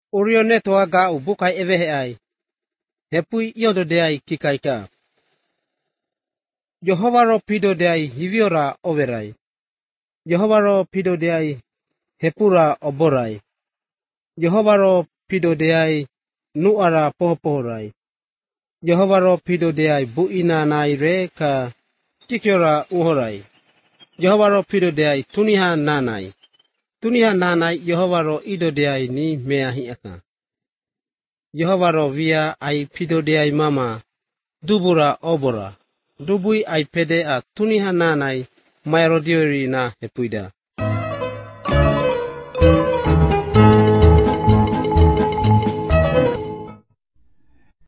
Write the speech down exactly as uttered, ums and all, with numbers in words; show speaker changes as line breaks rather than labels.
Orione toa ga u bukai evehe ai. Hepui yodo de ai kikaika. Jehovah ro pido de ai hiviora overai. Jehovah ro pido de ai hepura oborai. Jehovah ro pido de ai nuara pohopohorai. Jehovah ro pido de ai buina nai re ka kikiora uhorai. Jehovah ro pido de ai tuniha nanai. Tuniha nanai Jehovah ro ido de ai ni mea hiaka. Jehovah ro via ai pido de ai mama dubura obora. Dubui ai pede a tuniha nanai maerodiori na hepuida.